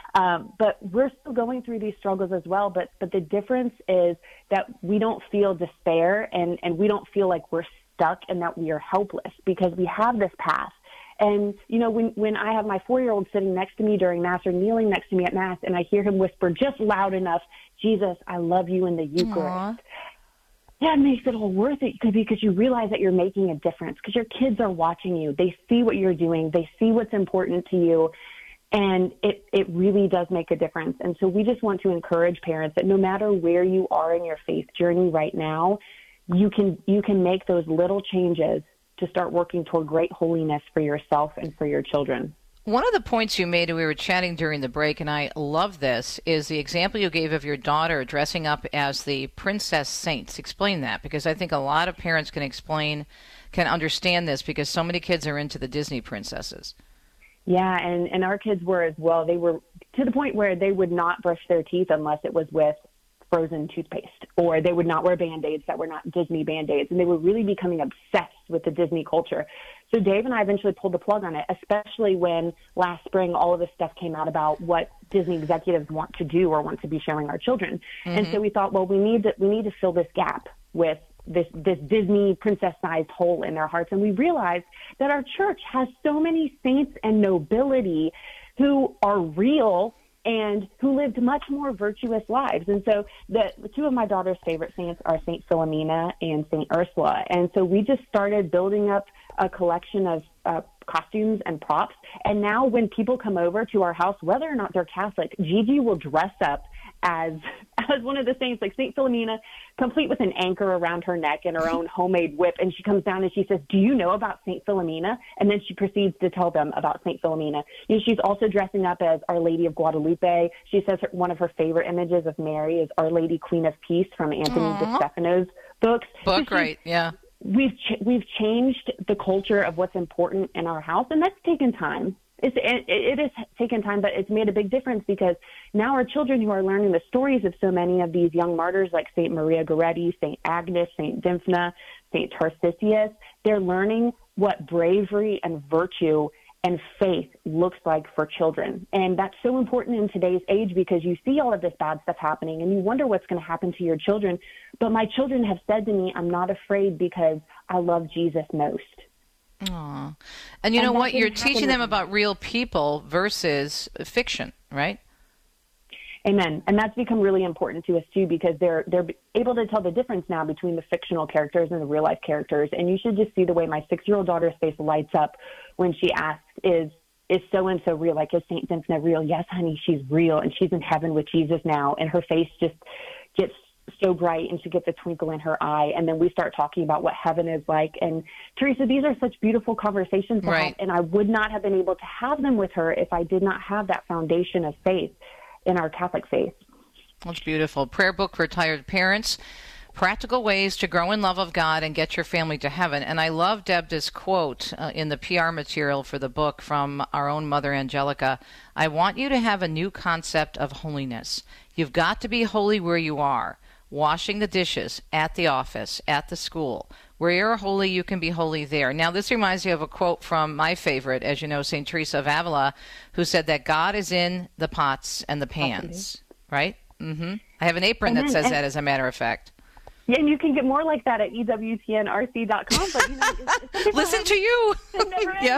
But we're still going through these struggles as well. But the difference is that we don't feel despair and we don't feel like we're stuck and that we are helpless, because we have this path. And, when I have my 4-year-old sitting next to me during Mass or kneeling next to me at Mass, and I hear him whisper just loud enough, Jesus, I love you in the Eucharist. Aww. That makes it all worth it, because you realize that you're making a difference, because your kids are watching you. They see what you're doing. They see what's important to you. And it really does make a difference. And so we just want to encourage parents that no matter where you are in your faith journey right now, you can make those little changes to start working toward great holiness for yourself and for your children. One of the points you made, and we were chatting during the break, and I love this, is the example you gave of your daughter dressing up as the princess saints. Explain that, because I think a lot of parents can understand this, because so many kids are into the Disney princesses. Yeah, and our kids were as well. They were to the point where they would not brush their teeth unless it was with frozen toothpaste, or they would not wear Band-Aids that were not Disney Band-Aids, and they were really becoming obsessed with the Disney culture. So Dave and I eventually pulled the plug on it, especially when last spring all of this stuff came out about what Disney executives want to do or want to be showing our children. Mm-hmm. And so we thought, well, we need to fill this gap with this Disney princess-sized hole in their hearts. And we realized that our church has so many saints and nobility who are real and who lived much more virtuous lives. And so the two of my daughter's favorite saints are St. Philomena and St. Ursula. And so we just started building up a collection of costumes and props. And now when people come over to our house, whether or not they're Catholic, Gigi will dress up as one of the saints, like St. Philomena, complete with an anchor around her neck and her own homemade whip. And she comes down and she says, do you know about St. Philomena? And then she proceeds to tell them about St. Philomena. She's also dressing up as Our Lady of Guadalupe. She says one of her favorite images of Mary is Our Lady Queen of Peace from Anthony DeStefano's books. Right, yeah. We've changed the culture of what's important in our house, and that's taken time. It has taken time, but it's made a big difference, because now our children who are learning the stories of so many of these young martyrs like St. Maria Goretti, St. Agnes, St. Dymphna, St. Tarcisius, they're learning what bravery and virtue and faith looks like for children. And that's so important in today's age because you see all of this bad stuff happening and you wonder what's going to happen to your children. But my children have said to me, I'm not afraid because I love Jesus most. Aww. And you know what? You're teaching them about real people versus fiction, right? Amen. And that's become really important to us, too, because they're able to tell the difference now between the fictional characters and the real-life characters. And you should just see the way my 6-year-old daughter's face lights up when she asks, is so-and-so real? Like, is St. Vincent real? Yes, honey, she's real, and she's in heaven with Jesus now. And her face just gets so bright, and she gets a twinkle in her eye. And then we start talking about what heaven is like. And, Teresa, these are such beautiful conversations to have, and I would not have been able to have them with her if I did not have that foundation of faith in our Catholic faith. That's beautiful. Prayer book for retired parents, practical ways to grow in love of God and get your family to heaven. And I love Debda's quote in the PR material for the book from our own Mother Angelica. I want you to have a new concept of holiness. You've got to be holy where you are, washing the dishes, at the office, at the school. Where you're holy, you can be holy there. Now, this reminds me of a quote from my favorite, as you know, St. Teresa of Avila, who said that God is in the pots and the pans, right? Mm-hmm. I have an apron that says that, as a matter of fact. Yeah, and you can get more like that at EWTNRC.com. But, you know, listen to you. Yeah.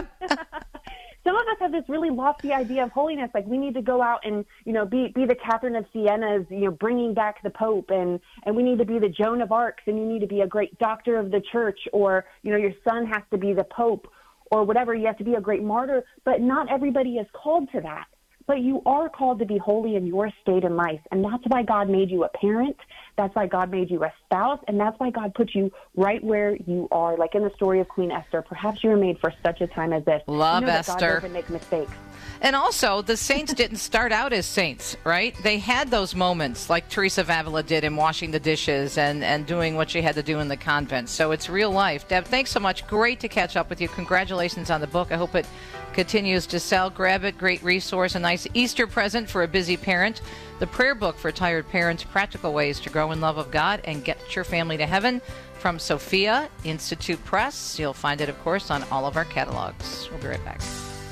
Some of us have this really lofty idea of holiness, like we need to go out and, you know, be the Catherine of Siena's, you know, bringing back the Pope, and we need to be the Joan of Arc, and you need to be a great doctor of the church, or, you know, your son has to be the Pope, or whatever, you have to be a great martyr, but not everybody is called to that. But you are called to be holy in your state in life, and that's why God made you a parent. That's why God made you a spouse, and that's why God put you right where you are. Like in the story of Queen Esther, perhaps you were made for such a time as this. Love Esther. God doesn't make mistakes. And also, the saints didn't start out as saints, right? They had those moments, like Teresa of Avila did in washing the dishes and doing what she had to do in the convent. So it's real life. Deb, thanks so much. Great to catch up with you. Congratulations on the book. I hope it continues to sell. Grab it. Great resource. A nice Easter present for a busy parent. The prayer book for retired parents, practical ways to grow in love of God and get your family to heaven, from Sophia Institute Press. You'll find it, of course, on all of our catalogs. We'll be right back.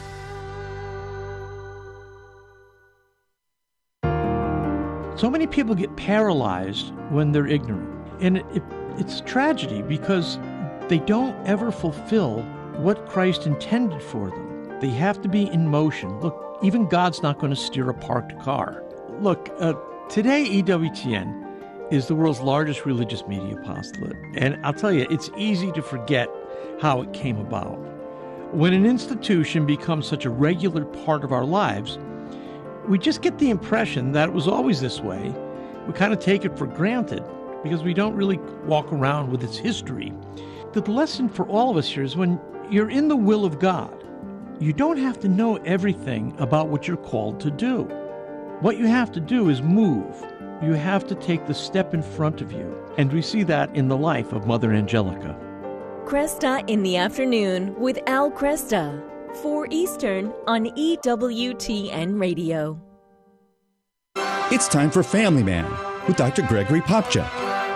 So many people get paralyzed when they're ignorant. And it's a tragedy because they don't ever fulfill what Christ intended for them. They have to be in motion. Look, even God's not going to steer a parked car. Look, today EWTN is the world's largest religious media apostolate. And I'll tell you, it's easy to forget how it came about. When an institution becomes such a regular part of our lives, we just get the impression that it was always this way. We kind of take it for granted because we don't really walk around with its history. The lesson for all of us here is when you're in the will of God, you don't have to know everything about what you're called to do. What you have to do is move. You have to take the step in front of you. And we see that in the life of Mother Angelica. Cresta in the Afternoon with Al Cresta. 4 Eastern on EWTN Radio. It's time for Family Man with Dr. Gregory Popcak.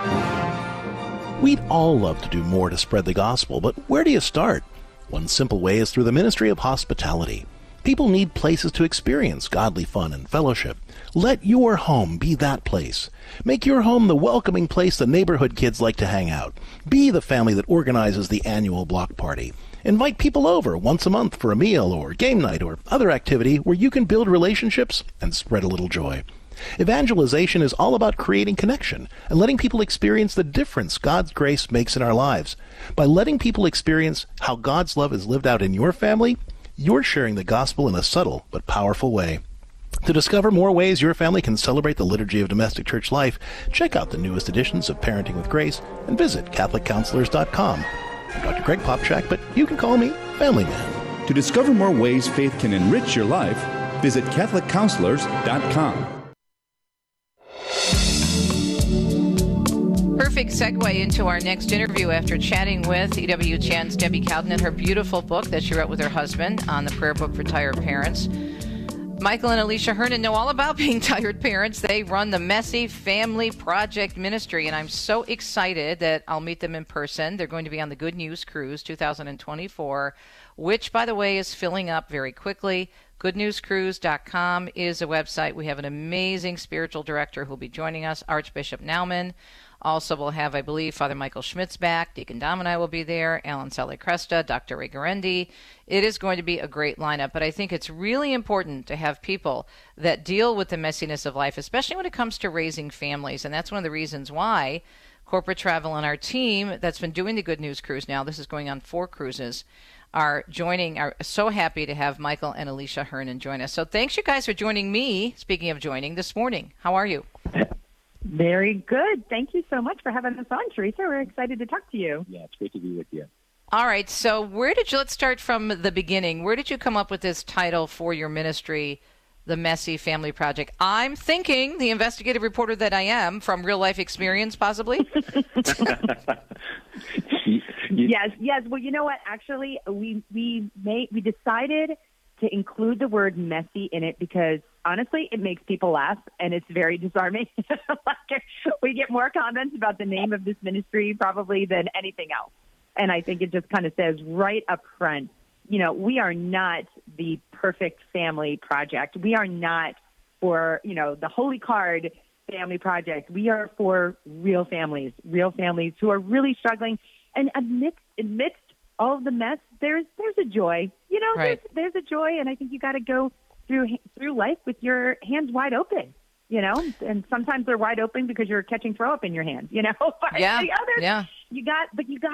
We'd all love to do more to spread the gospel, but where do you start? One simple way is through the Ministry of Hospitality. People need places to experience godly fun and fellowship. Let your home be that place. Make your home the welcoming place the neighborhood kids like to hang out. Be the family that organizes the annual block party. Invite people over once a month for a meal or game night or other activity where you can build relationships and spread a little joy. Evangelization is all about creating connection and letting people experience the difference God's grace makes in our lives. By letting people experience how God's love is lived out in your family, you're sharing the gospel in a subtle but powerful way. To discover more ways your family can celebrate the liturgy of domestic church life, check out the newest editions of Parenting with Grace and visit CatholicCounselors.com. I'm Dr. Greg Popcak, but you can call me Family Man. To discover more ways faith can enrich your life, visit CatholicCounselors.com. Perfect segue into our next interview after chatting with EWTN's Debbie Cowden and her beautiful book that she wrote with her husband on the prayer book for retired parents. Michael and Alicia Hernon know all about being tired parents. They run the Messy Family Project Ministry, and I'm so excited that I'll meet them in person. They're going to be on the Good News Cruise 2024, which, by the way, is filling up very quickly. GoodNewsCruise.com is a website. We have an amazing spiritual director who will be joining us, Archbishop Naumann. Also, we'll have, I believe, Father Michael Schmitz back. Deacon Dom and I will be there. Alan Sally Cresta, Dr. Ray Guarendi. It is going to be a great lineup, but I think it's really important to have people that deal with the messiness of life, especially when it comes to raising families. And that's one of the reasons why Corporate Travel and our team that's been doing the Good News Cruise now, this is going on 4 cruises, are so happy to have Michael and Alicia Hernon join us. So thanks, you guys, for joining me, speaking of joining, this morning. How are you? Very good. Thank you so much for having us on, Teresa. We're excited to talk to you. Yeah, it's great to be with you. All right. So let's start from the beginning. Where did you come up with this title for your ministry, the Messy Family Project? I'm thinking, the investigative reporter that I am, from real life experience, possibly. Yes. Well, you know what? Actually, we decided to include the word messy in it because, honestly, it makes people laugh, and it's very disarming. We get more comments about the name of this ministry probably than anything else. And I think it just kind of says right up front, we are not the perfect family project. We are not for, the Holy Card Family Project. We are for real families who are really struggling. And amidst all of the mess, there's a joy. Right. There's a joy, and I think you got to go through life with your hands wide open. And sometimes they're wide open because you're catching throw up in your hand. But yeah, the others, yeah. You got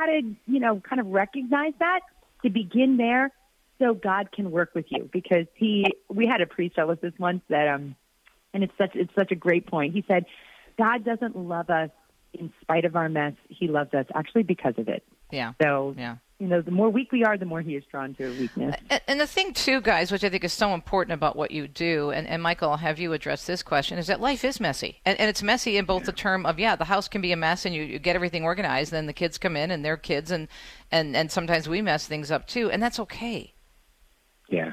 to kind of recognize that to begin there, so God can work with you. Because we had a priest tell us this once that, and it's such a great point. He said, God doesn't love us in spite of our mess. He loves us actually because of it. Yeah. So yeah. The more weak we are, the more he is drawn to weakness. And the thing, too, guys, which I think is so important about what you do, and Michael, I'll have you address this question, is that life is messy. And it's messy in both the term of, the house can be a mess and you get everything organized, then the kids come in and they're kids, and sometimes we mess things up, too, and that's okay. Yeah.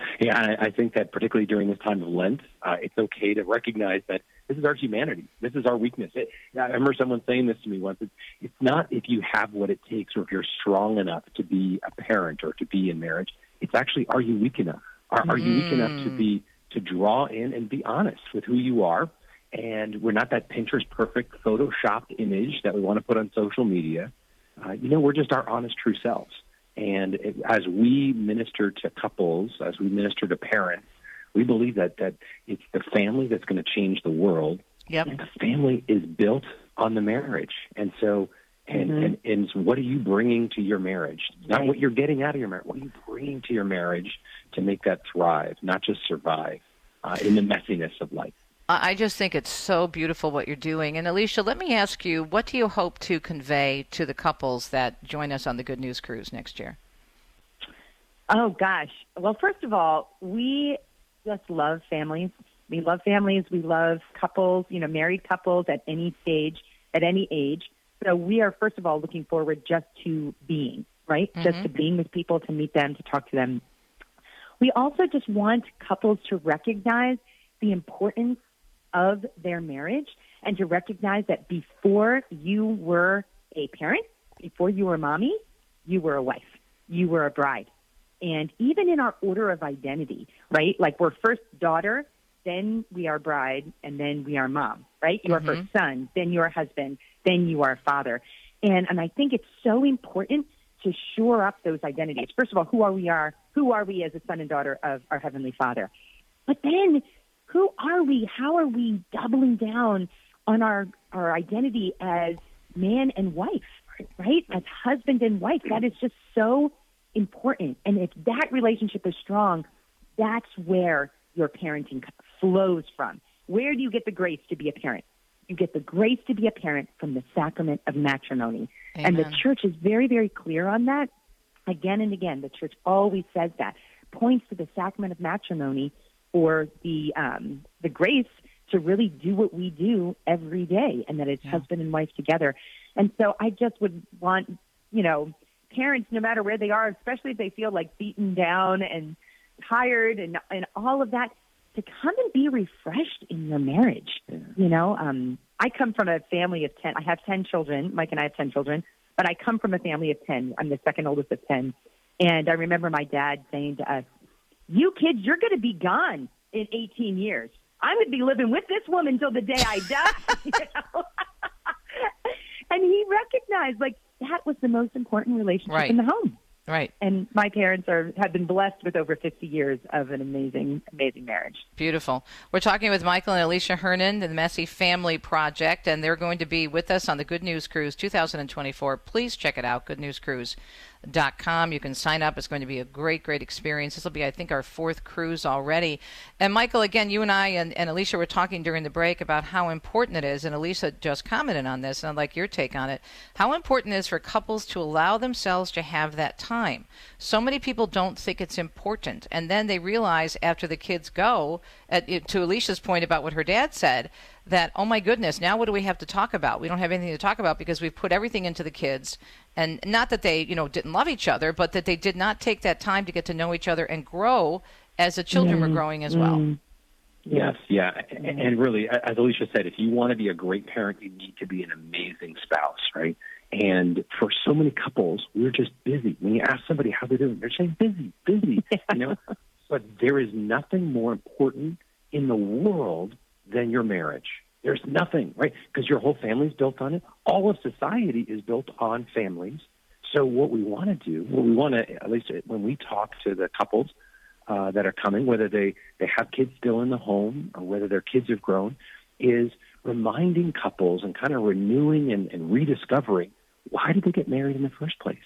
I think that particularly during this time of Lent, it's okay to recognize that this is our humanity. This is our weakness. I remember someone saying this to me once. It's not if you have what it takes or if you're strong enough to be a parent or to be in marriage. It's actually, are you weak enough? Are you weak enough to draw in and be honest with who you are? And we're not that Pinterest perfect photoshopped image that we want to put on social media. We're just our honest, true selves. And as we minister to couples, as we minister to parents, we believe that it's the family that's going to change the world. Yep. And the family is built on the marriage. And so, and so what are you bringing to your marriage? Not what you're getting out of your marriage. What are you bringing to your marriage to make that thrive, not just survive in the messiness of life? I just think it's so beautiful what you're doing. And Alicia, let me ask you, what do you hope to convey to the couples that join us on the Good News Cruise next year? Oh, gosh. Well, first of all, we just love families. We love families. We love couples, married couples at any stage, at any age. So we are, first of all, looking forward just to being, right? Mm-hmm. Just to being with people, to meet them, to talk to them. We also just want couples to recognize the importance of their marriage and to recognize that before you were a parent, before you were mommy, you were a wife, you were a bride. And even in our order of identity, right? Like we're first daughter, then we are bride, and then we are mom, right? You are first son, then you are husband, then you are father. And I think it's so important to shore up those identities. First of all, who are we as a son and daughter of our Heavenly Father? But then who are we? How are we doubling down on our identity as man and wife, right? As husband and wife. That is just so important. And if that relationship is strong, that's where your parenting flows from. Where do you get the grace to be a parent? You get the grace to be a parent from the sacrament of matrimony. Amen. And the church is very, very clear on that. Again and again, the church always says that, points to the sacrament of matrimony for the grace to really do what we do every day, and that it's husband and wife together. And so I just would want, parents, no matter where they are, especially if they feel like beaten down and tired and all of that, to come and be refreshed in your marriage. Yeah. You know, I come from a family of 10. I have 10 children. Mike and I have 10 children, but I come from a family of 10. I'm the second oldest of 10. And I remember my dad saying to us, you kids, you're going to be gone in 18 years. I'm going to be living with this woman till the day I die. You know? And he recognized, like, that was the most important relationship in the home. Right. And my parents have been blessed with over 50 years of an amazing, amazing marriage. Beautiful. We're talking with Michael and Alicia Hernon, the Messy Family Project, and they're going to be with us on the Good News Cruise 2024. Please check it out, goodnewscruise.com. You can sign up. It's going to be a great, great experience. This will be, I think, our 4th cruise already. And Michael, again, you and I and Alicia were talking during the break about how important it is, and Alicia just commented on this, and I'd like your take on it, how important it is for couples to allow themselves to have that time. So many people don't think it's important, and then they realize after the kids go, to Alicia's point about what her dad said, that, oh my goodness, now what do we have to talk about? We don't have anything to talk about because we've put everything into the kids. And not that they, didn't love each other, but that they did not take that time to get to know each other and grow as the children were growing as well. Yes, yeah. And really, as Alicia said, if you want to be a great parent, you need to be an amazing spouse, right? And for so many couples, we're just busy. When you ask somebody how they're doing, they're saying busy, But there is nothing more important in the world than your marriage. There's nothing, right? Because your whole family's built on it. All of society is built on families. So what we want to do, at least when we talk to the couples that are coming, whether they have kids still in the home or whether their kids have grown, is reminding couples and kind of renewing and rediscovering, why did they get married in the first place?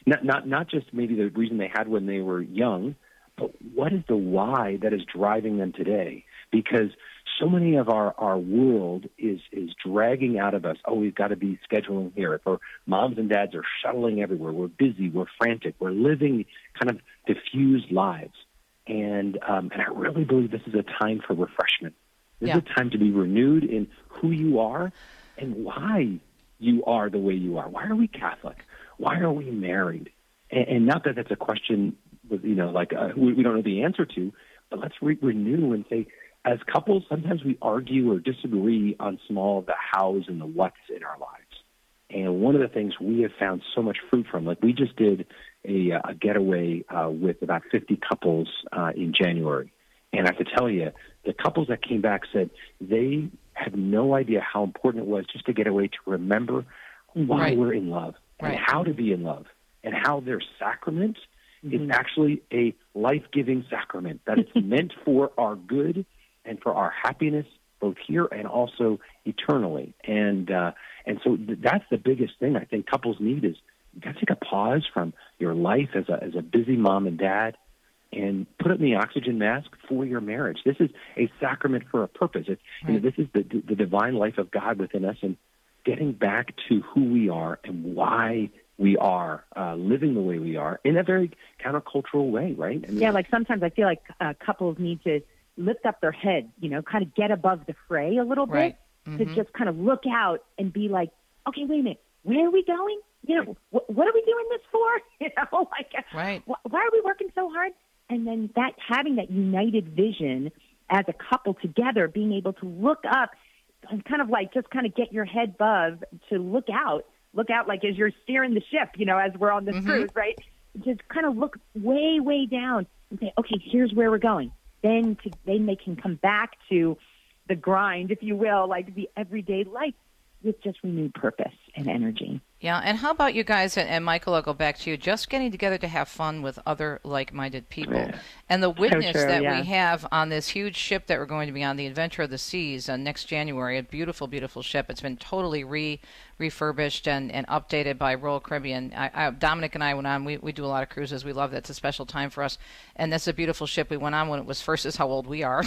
Not just maybe the reason they had when they were young, but what is the why that is driving them today? Because so many of our world is dragging out of us, we've got to be scheduling here. Or moms and dads are shuttling everywhere. We're busy. We're frantic. We're living kind of diffused lives. And I really believe this is a time for refreshment. This is a time to be renewed in who you are and why you are the way you are. Why are we Catholic? Why are we married? And not that that's a question, we don't know the answer to, but let's renew and say, as couples, sometimes we argue or disagree on small the hows and the whats in our lives. And one of the things we have found so much fruit from, like we just did a getaway with about 50 couples in January. And I have to tell you, the couples that came back said they had no idea how important it was just to get away to remember why we're in love and how to be in love and how their sacrament is actually a life-giving sacrament, that it's meant for our good and for our happiness, both here and also eternally. And so that's the biggest thing I think couples need is you got to take a pause from your life as a busy mom and dad and put it in the oxygen mask for your marriage. This is a sacrament for a purpose. This is the divine life of God within us, and getting back to who we are and why we are living the way we are in a very countercultural way, right? Like sometimes I feel like couples need to lift up their head, kind of get above the fray a little bit, to just kind of look out and be like, okay, wait a minute, where are we going? What are we doing this for? Why are we working so hard? And then having that united vision as a couple together, being able to look up and kind of get your head above to look out like as you're steering the ship, as we're on this cruise, right? Just kind of look way, way down and say, okay, here's where we're going. Then they can come back to the grind, if you will, like the everyday life with just renewed purpose and energy. Yeah, and how about you guys, and Michael, I'll go back to you, just getting together to have fun with other like-minded people. And the witness we have on this huge ship that we're going to be on, the Adventure of the Seas, next January, a beautiful, beautiful ship. It's been totally refurbished and updated by Royal Caribbean. Dominic and I went on. We do a lot of cruises. We love that. It's a special time for us. And that's a beautiful ship. We went on when it was first, is how old we are.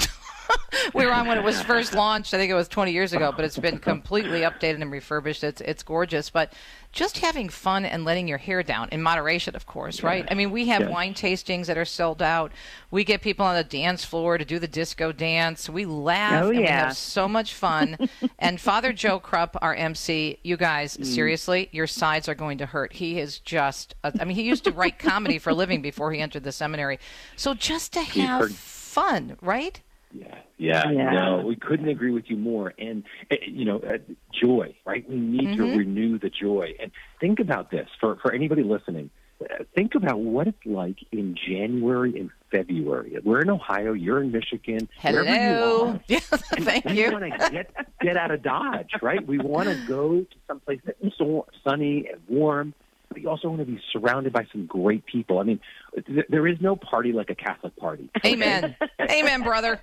We were on when it was first launched. I think it was 20 years ago, but it's been completely updated and refurbished. It's gorgeous. But just having fun and letting your hair down, in moderation, of course, right? I mean, we have wine tastings that are sold out. We get people on the dance floor to do the disco dance. We laugh and we have so much fun. And Father Joe Krupp, our MC, you guys, seriously, your sides are going to hurt. He is just, he used to write comedy for a living before he entered the seminary. So just to have fun, right? Yeah. No, we couldn't agree with you more. And, joy, right? We need to renew the joy. And think about this for anybody listening. Think about what it's like in January and February. We're in Ohio. You're in Michigan. Hello. Wherever you are. Thank you. We want to get out of Dodge, right? We want to go to someplace that's sunny and warm. But you also want to be surrounded by some great people. I mean, there is no party like a Catholic party. Amen. Amen, brother.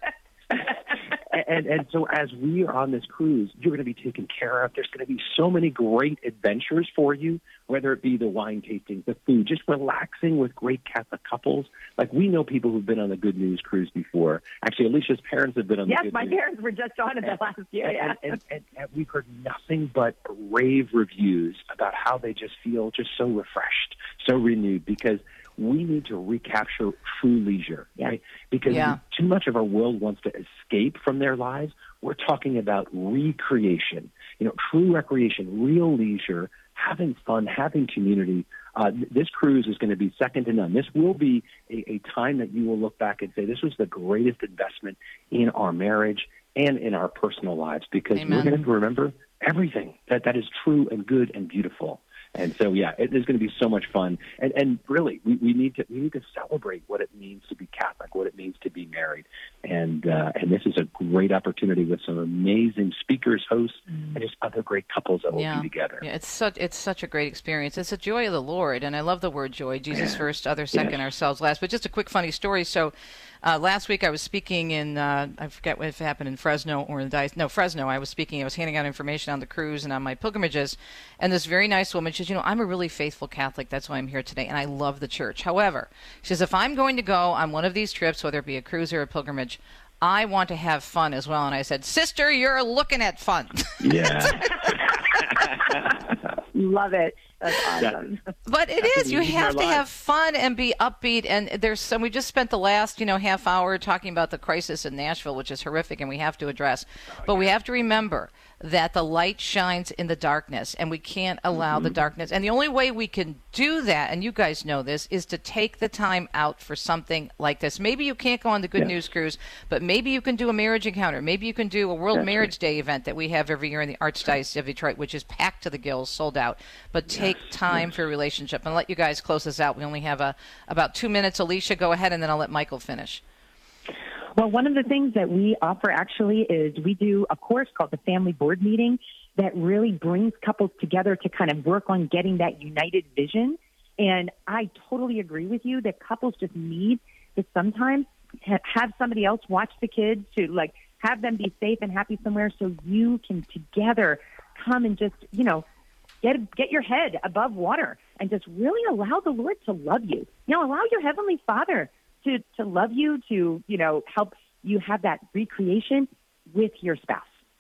And so as we are on this cruise, you're going to be taken care of. There's going to be so many great adventures for you, whether it be the wine tasting, the food, just relaxing with great Catholic couples. Like, we know people who've been on the Good News Cruise before. Actually, Alicia's parents have been on the Good News. Yes, my parents were just on it last year. And we've heard nothing but rave reviews about how they just feel just so refreshed, so renewed, because we need to recapture true leisure, right? Because too much of our world wants to escape from their lives. We're talking about recreation, true recreation, real leisure, having fun, having community. This cruise is going to be second to none. This will be a time that you will look back and say, this was the greatest investment in our marriage and in our personal lives, because we're going to remember everything that is true and good and beautiful. And so, it is going to be so much fun. And really, we need to celebrate what it means to be Catholic, what it means to be married. And this is a great opportunity with some amazing speakers, hosts, and just other great couples that will be together. Yeah, it's such a great experience. It's a joy of the Lord, and I love the word joy. Jesus first, others second, ourselves last. But just a quick funny story. So last week I was speaking in, I forget if it happened in Fresno or in Fresno. I was handing out information on the cruise and on my pilgrimages. And this very nice woman, she says, I'm a really faithful Catholic. That's why I'm here today. And I love the church. However, she says, if I'm going to go on one of these trips, whether it be a cruise or a pilgrimage, I want to have fun as well. And I said, sister, you're looking at fun. Yeah. Love it. That's awesome. But it is. You have to have fun and be upbeat. And there's some. We just spent the last, half hour talking about the crisis in Nashville, which is horrific, and we have to address. But we have to remember that the light shines in the darkness, and we can't allow the darkness. And the only way we can do that, and you guys know this, is to take the time out for something like this. Maybe you can't go on the Good News Cruise, but maybe you can do a marriage encounter. Maybe you can do a World Marriage Day event that we have every year in the Archdiocese of Detroit, which is packed to the gills, sold out. But take time for a relationship. And I'll let you guys close this out. We only have about 2 minutes. Alicia, go ahead, and then I'll let Michael finish. Well, one of the things that we offer actually is we do a course called the Family Board Meeting that really brings couples together to kind of work on getting that united vision. And I totally agree with you that couples just need to sometimes have somebody else watch the kids, to have them be safe and happy somewhere, so you can together come and just, get your head above water and just really allow the Lord to love you. Allow your Heavenly Father to love you, to, help you have that recreation with your spouse.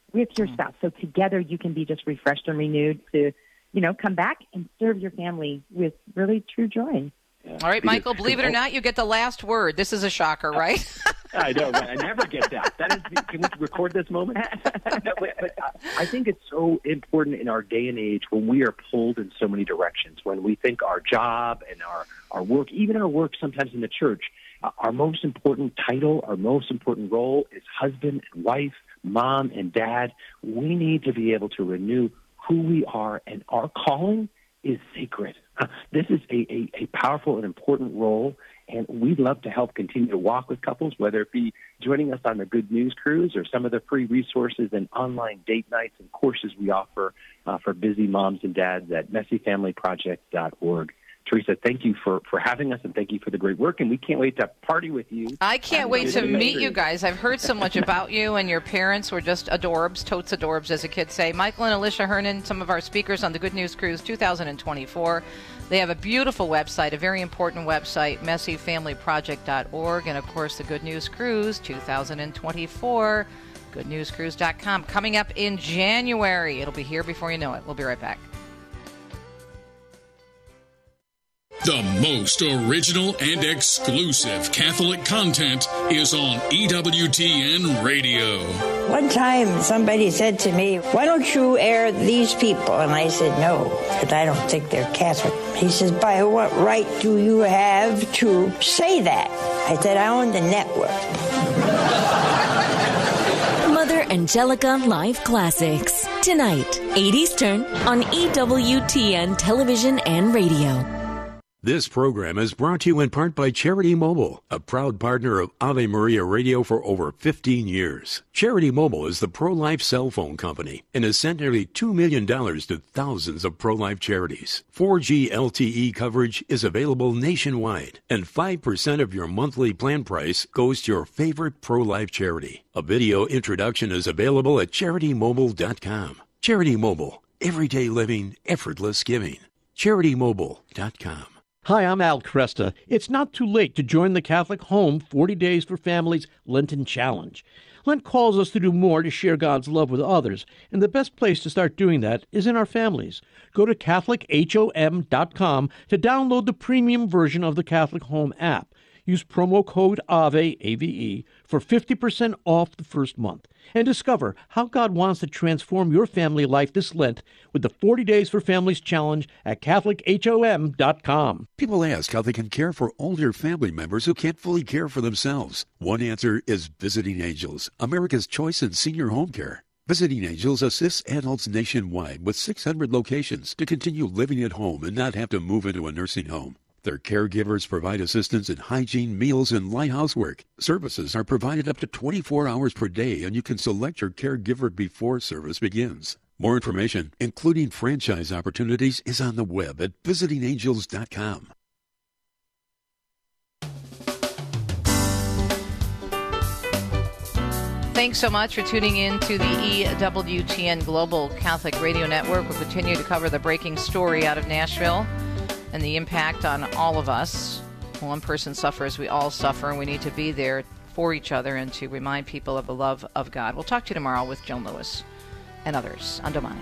So together you can be just refreshed and renewed to, come back and serve your family with really true joy. Yeah. All right, Michael, believe it or not, you get the last word. This is a shocker, right? I know, right? I never get that. Can we record this moment? No, but I think it's so important in our day and age when we are pulled in so many directions, when we think our job and our work, even our work sometimes in the church, our most important title, our most important role is husband and wife, mom and dad. We need to be able to renew who we are, and our calling is sacred. This is a powerful and important role, and we'd love to help continue to walk with couples, whether it be joining us on the Good News Cruise or some of the free resources and online date nights and courses we offer for busy moms and dads at messyfamilyproject.org. Teresa, thank you for having us, and thank you for the great work, and we can't wait to party with you. I can't wait to meet you guys. I've heard so much about you, and your parents were just adorbs, totes adorbs, as the kids say. Michael and Alicia Hernan, some of our speakers on the Good News Cruise 2024. They have a beautiful website, a very important website, messyfamilyproject.org, and, of course, the Good News Cruise 2024, goodnewscruise.com. Coming up in January. It'll be here before you know it. We'll be right back. The most original and exclusive Catholic content is on EWTN Radio. One time somebody said to me, "Why don't you air these people?" And I said, "No, because I don't think they're Catholic." He says, "By what right do you have to say that?" I said, "I own the network." Angelica Live Classics. Tonight, 8 Eastern on EWTN Television and Radio. This program is brought to you in part by Charity Mobile, a proud partner of Ave Maria Radio for over 15 years. Charity Mobile is the pro-life cell phone company and has sent nearly $2 million to thousands of pro-life charities. 4G LTE coverage is available nationwide, and 5% of your monthly plan price goes to your favorite pro-life charity. A video introduction is available at CharityMobile.com. Charity Mobile, everyday living, effortless giving. CharityMobile.com. Hi, I'm Al Cresta. It's not too late to join the Catholic Home 40 Days for Families Lenten Challenge. Lent calls us to do more to share God's love with others, and the best place to start doing that is in our families. Go to CatholicHOM.com to download the premium version of the Catholic Home app. Use promo code AVE, A-V-E, for 50% off the first month. And discover how God wants to transform your family life this Lent with the 40 Days for Families Challenge at CatholicHOM.com. People ask how they can care for older family members who can't fully care for themselves. One answer is Visiting Angels, America's choice in senior home care. Visiting Angels assists adults nationwide with 600 locations to continue living at home and not have to move into a nursing home. Their caregivers provide assistance in hygiene, meals, and light housework. Services are provided up to 24 hours per day, and you can select your caregiver before service begins. More information, including franchise opportunities, is on the web at visitingangels.com. Thanks so much for tuning in to the EWTN Global Catholic Radio Network. We'll continue to cover the breaking story out of Nashville and the impact on all of us. One person suffers, we all suffer, and we need to be there for each other and to remind people of the love of God. We'll talk to you tomorrow with Joan Lewis and others on Domani.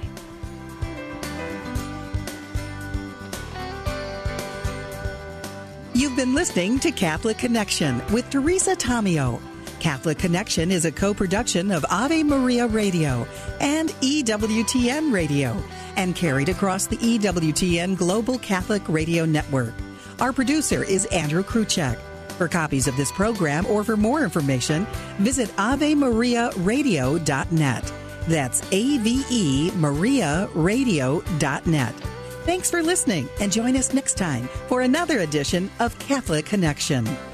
You've been listening to Catholic Connection with Teresa Tomeo. Catholic Connection is a co-production of Ave Maria Radio and EWTN Radio and carried across the EWTN Global Catholic Radio Network. Our producer is Andrew Kruchek. For copies of this program or for more information, visit AveMariaRadio.net. That's AVE MariaRadio.net. Thanks for listening and join us next time for another edition of Catholic Connection.